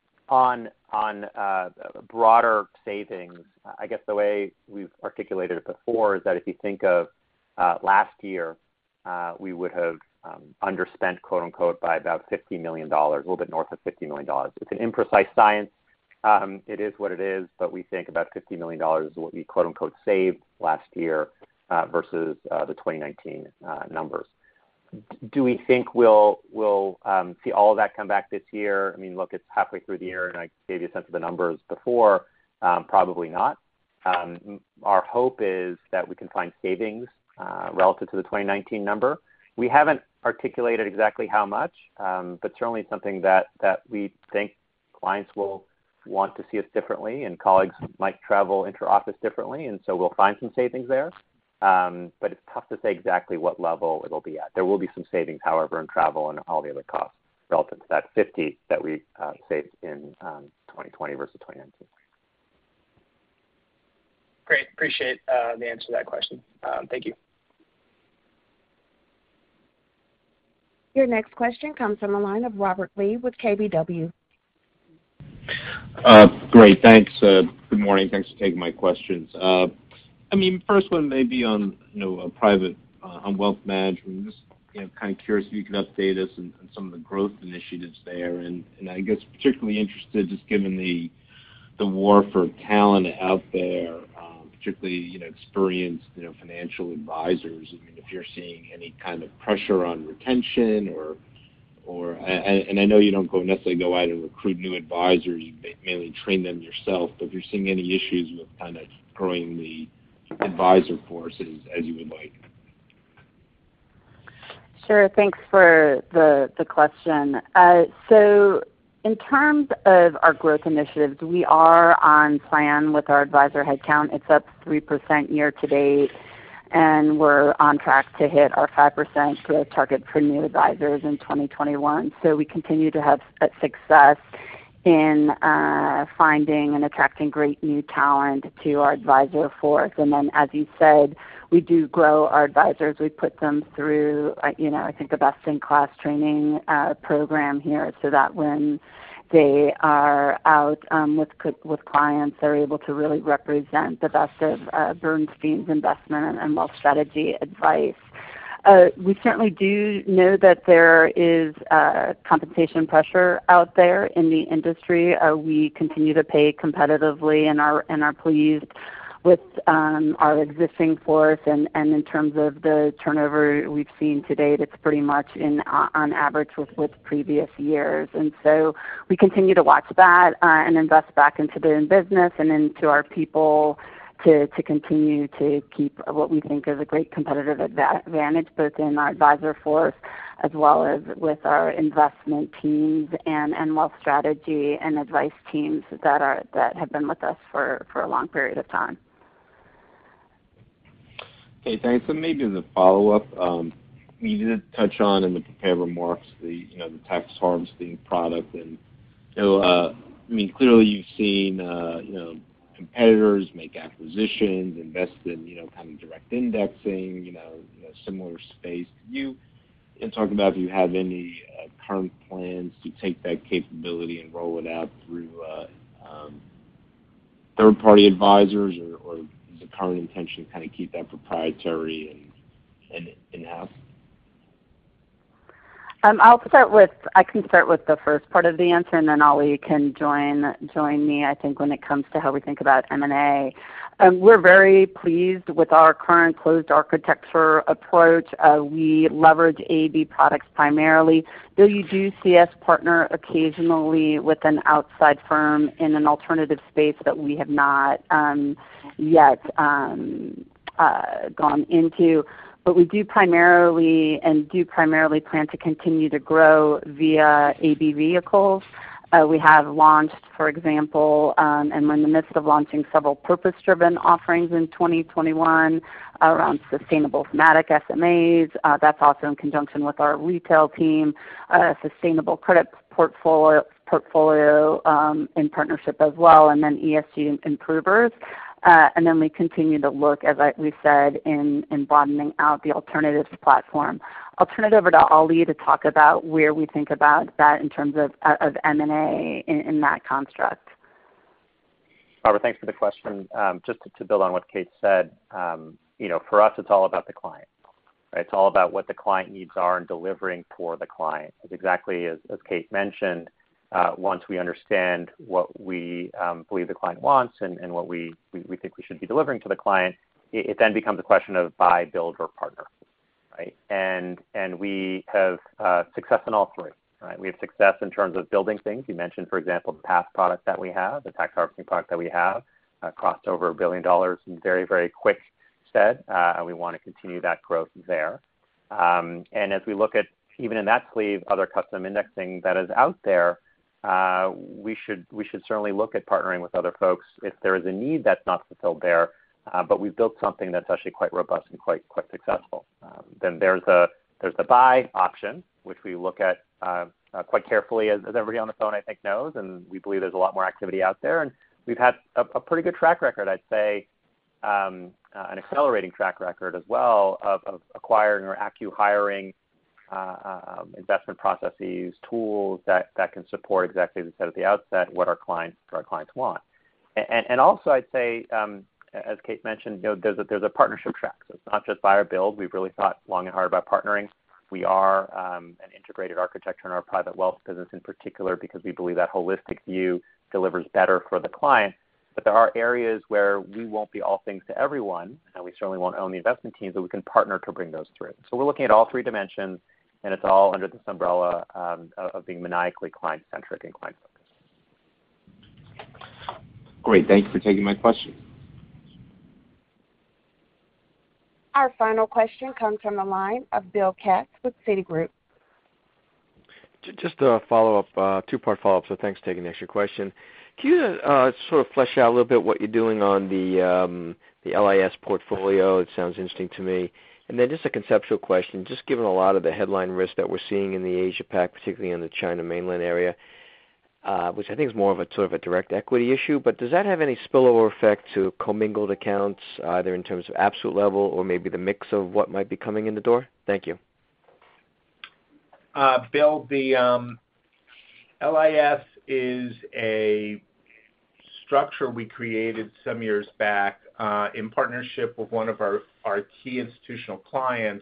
on on uh, broader savings, I guess the way we've articulated it before is that if you think of uh, last year, uh, we would have um, underspent, quote unquote, by about fifty million dollars, a little bit north of fifty million dollars. It's an imprecise science. Um, it is what it is, but we think about fifty million dollars is what we, quote unquote, saved last year. Uh, versus uh, the twenty nineteen uh, numbers. Do we think we'll we'll um, see all of that come back this year? I mean, look, it's halfway through the year, and I gave you a sense of the numbers before. Um, probably not. Um, our hope is that we can find savings uh, relative to the twenty nineteen number. We haven't articulated exactly how much, um, but certainly something that, that we think clients will want to see us differently, and colleagues might travel inter-office differently, and so we'll find some savings there. Um, but it's tough to say exactly what level it'll be at. There will be some savings, however, in travel and all the other costs relative to that fifty that we uh, saved in um, twenty twenty versus twenty nineteen. Great. Appreciate uh, the answer to that question. Um, thank you. Your next question comes from the line of Robert Lee with K B W. Uh, great, thanks. Uh, good morning. Thanks for taking my questions. Uh, I mean, first one may be on you know a private uh, on wealth management. Just you know, kind of curious if you could update us on, on some of the growth initiatives there, and, and I guess particularly interested just given the the war for talent out there, um, particularly you know experienced you know financial advisors. I mean, if you're seeing any kind of pressure on retention or or and I know you don't go necessarily go out and recruit new advisors, you mainly train them yourself, but if you're seeing any issues with kind of growing the advisor force as, as you would like. Sure. Thanks for the, the question. Uh, so in terms of our growth initiatives, we are on plan with our advisor headcount. It's up three percent year to date, and we're on track to hit our five percent growth target for new advisors in twenty twenty-one. So we continue to have success in uh, finding and attracting great new talent to our advisor force. And then, as you said, we do grow our advisors. We put them through, uh, you know, I think a best-in-class training uh, program here, so that when they are out um, with with clients, they're able to really represent the best of uh, Bernstein's investment and wealth strategy advice. Uh, we certainly do know that there is uh, compensation pressure out there in the industry. Uh, we continue to pay competitively and are and are pleased with um, our existing force, and, and in terms of the turnover we've seen to date, it's pretty much in uh, on average with, with previous years. And so we continue to watch that uh, and invest back into the business and into our people to, to continue to keep what we think is a great competitive advantage both in our advisor force as well as with our investment teams and, and wealth strategy and advice teams that are that have been with us for, for a long period of time. Okay, thanks. And maybe as a follow-up, um, you did touch on in the prepared remarks the you know the tax harvesting product, and you know uh, I mean clearly you've seen uh, you know competitors make acquisitions, invest in you know kind of direct indexing, you know, you know similar space. Could you and talk about if you have any uh, current plans to take that capability and roll it out through uh, um, third-party advisors, or, or is the current intention to kind of keep that proprietary and, and in-house? Um, I'll start with, I can start with the first part of the answer, and then Ollie can join join me, I think, when it comes to how we think about M and A. Um, we're very pleased with our current closed architecture approach. Uh, we leverage A B products primarily, though you do see us partner occasionally with an outside firm in an alternative space that we have not um, yet um, uh, gone into. But we do primarily and do primarily plan to continue to grow via A B vehicles. Uh, we have launched, for example, um, and we're in the midst of launching several purpose-driven offerings in twenty twenty-one around sustainable thematic S M As. Uh, that's also in conjunction with our retail team, uh, sustainable credit portfolio, portfolio um, in partnership as well, and then E S G improvers. Uh, and then we continue to look, as I, we said, in, in broadening out the alternatives platform. I'll turn it over to Ali to talk about where we think about that in terms of, of M and A in, in that construct. Robert, thanks for the question. Um, just to, to build on what Kate said, um, you know, for us it's all about the client. Right? It's all about what the client needs are and delivering for the client. It's exactly as, as Kate mentioned. Uh, once we understand what we um, believe the client wants and, and what we, we, we think we should be delivering to the client, it, it then becomes a question of buy, build, or partner, right? And and we have uh, success in all three, right? We have success in terms of building things. You mentioned, for example, the PASS product that we have, the tax harvesting product that we have, uh, crossed over a billion dollars in very, very quick stead, uh, and we want to continue that growth there. Um, and as we look at, even in that sleeve, other custom indexing that is out there, Uh, we should we should certainly look at partnering with other folks if there is a need that's not fulfilled there. Uh, but we've built something that's actually quite robust and quite quite successful. Um, then there's a there's the buy option, which we look at uh, uh, quite carefully, as, as everybody on the phone I think knows, and we believe there's a lot more activity out there. And we've had a, a pretty good track record, I'd say, um, uh, an accelerating track record as well of, of acquiring or acqui-hiring uh, um, investment processes, tools that, that can support exactly as I said at the outset what our clients what our clients want. And, and also I'd say, um, as Kate mentioned, you know, there's a, there's a partnership track. So it's not just buy or build. We've really thought long and hard about partnering. We are um, an integrated architecture in our private wealth business in particular because we believe that holistic view delivers better for the client. But there are areas where we won't be all things to everyone, and we certainly won't own the investment teams, but we can partner to bring those through. So we're looking at all three dimensions, and it's all under this umbrella um, of being maniacally client-centric and client-focused. Great. Thank you for taking my question. Our final question comes from the line of Bill Katz with Citigroup. Just a follow-up, uh, two-part follow-up, so thanks for taking the extra question. Can you uh, sort of flesh out a little bit what you're doing on the um, the L I S portfolio? It sounds interesting to me. And then just a conceptual question, just given a lot of the headline risk that we're seeing in the Asia-Pac, particularly in the China mainland area, uh, which I think is more of a sort of a direct equity issue, but does that have any spillover effect to commingled accounts, either in terms of absolute level or maybe the mix of what might be coming in the door? Thank you. Uh, Bill, the um, L I S is a structure we created some years back uh, in partnership with one of our, our key institutional clients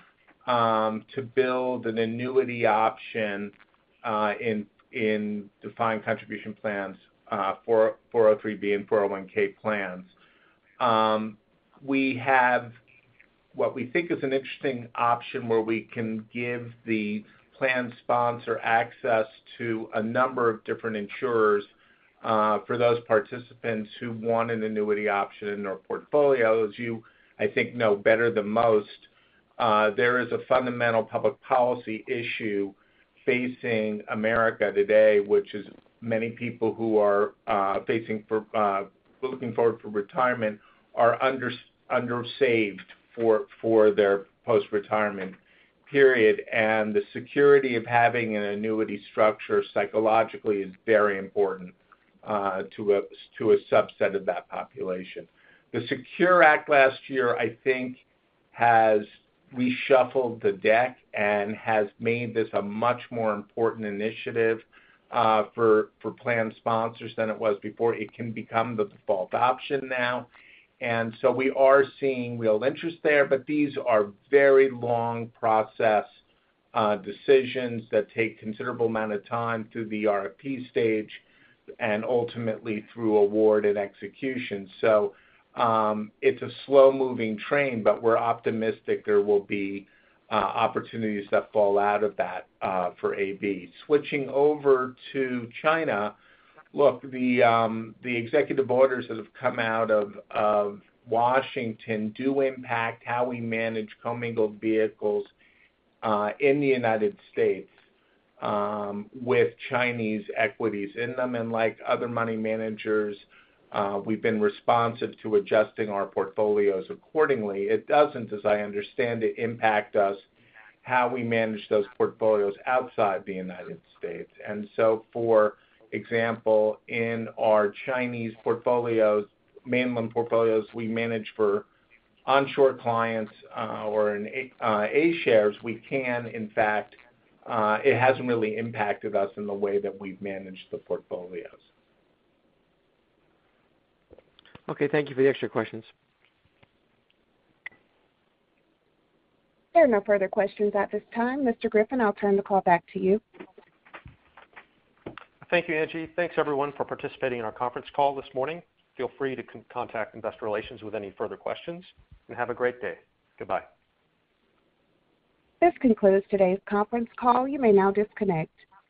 um, to build an annuity option uh, in in defined contribution plans, uh, four oh three B and four oh one K plans. Um, we have what we think is an interesting option where we can give the plan sponsor access to a number of different insurers uh, for those participants who want an annuity option in their portfolio. As you, I think, know better than most, uh, there is a fundamental public policy issue facing America today, which is many people who are uh, facing for uh, looking forward for retirement are under undersaved for for their post-retirement period, and the security of having an annuity structure psychologically is very important uh, to a to a subset of that population. The Secure Act last year, I think, has reshuffled the deck and has made this a much more important initiative uh, for for plan sponsors than it was before. It can become the default option now. And so we are seeing real interest there, but these are very long process uh, decisions that take considerable amount of time through the R F P stage and ultimately through award and execution. So um, it's a slow-moving train, but we're optimistic there will be uh, opportunities that fall out of that uh, for A B. Switching over to China, look, the um, the executive orders that have come out of, of Washington do impact how we manage commingled vehicles uh, in the United States um, with Chinese equities in them. And like other money managers, uh, we've been responsive to adjusting our portfolios accordingly. It doesn't, as I understand it, impact us how we manage those portfolios outside the United States. And so for example, in our Chinese portfolios, mainland portfolios we manage for onshore clients uh, or in A, uh, A-shares, we can, in fact, uh, it hasn't really impacted us in the way that we've managed the portfolios. Okay, thank you for the extra questions. There are no further questions at this time. Mister Griffin, I'll turn the call back to you. Thank you, Angie. Thanks, everyone, for participating in our conference call this morning. Feel free to con- contact Investor Relations with any further questions, and have a great day. Goodbye. This concludes today's conference call. You may now disconnect.